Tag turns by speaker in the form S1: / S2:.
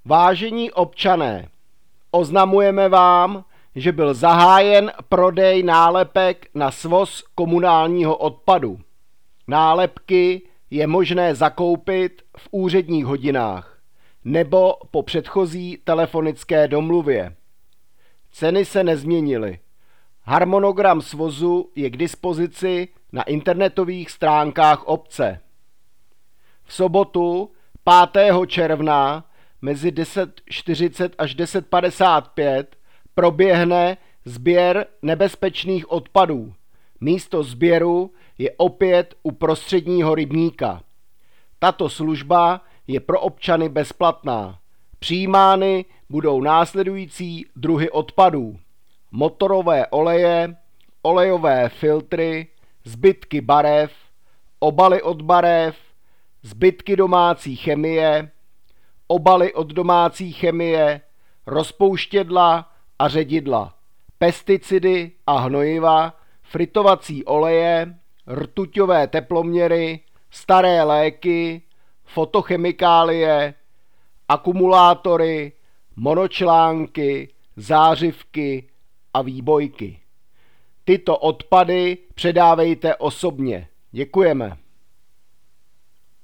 S1: Vážení občané, oznamujeme vám, že byl zahájen prodej nálepek na svoz komunálního odpadu. Nálepky je možné zakoupit v úředních hodinách nebo po předchozí telefonické domluvě. Ceny se nezměnily. Harmonogram svozu je k dispozici na internetových stránkách obce. V sobotu 5. června mezi 10:40 až 10:55 proběhne sběr nebezpečných odpadů. Místo sběru je opět u prostředního rybníka. Tato služba je pro občany bezplatná. Přijímány budou následující druhy odpadů: motorové oleje, olejové filtry, zbytky barev, obaly od barev, zbytky domácí chemie, obaly od domácí chemie, rozpouštědla a ředidla, pesticidy a hnojiva, fritovací oleje, rtuťové teploměry, staré léky, fotochemikálie, akumulátory, monočlánky, zářivky a výbojky. Tyto odpady předávejte osobně. Děkujeme.